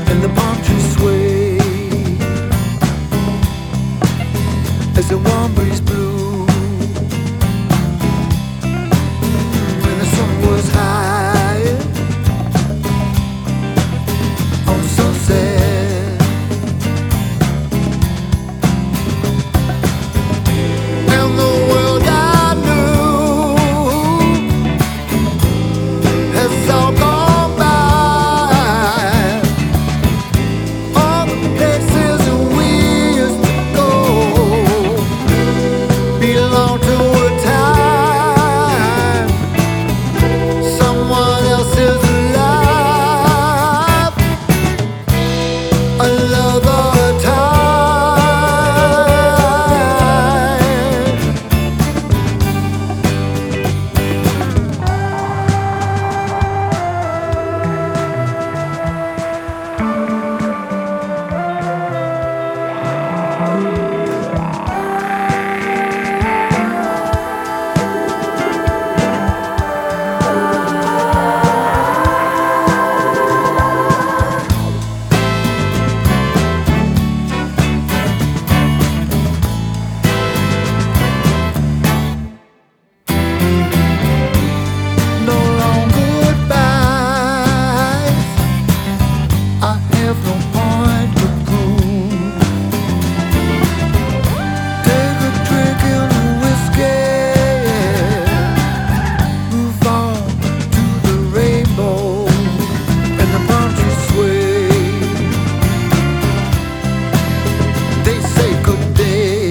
and the palm trees sway as the warm breeze blew. When the sun was high, oh so sad, and the world I knew has all gone by. All the places we used to go belong to a time someone else is alive. Another time. No long goodbyes. I have no point to prove. Take a drink in the whiskey. Move on to the rainbow and the palm trees sway. They say good day,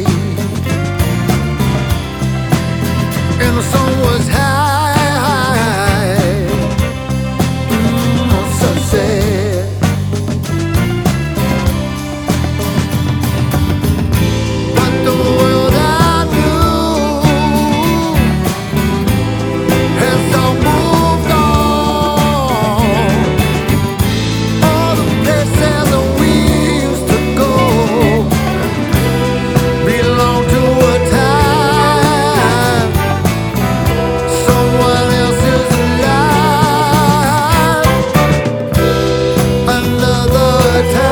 and the sun was high. So sad, but the world I knew has all moved on. All the places we used to go belong to a time someone else is alive. Another time.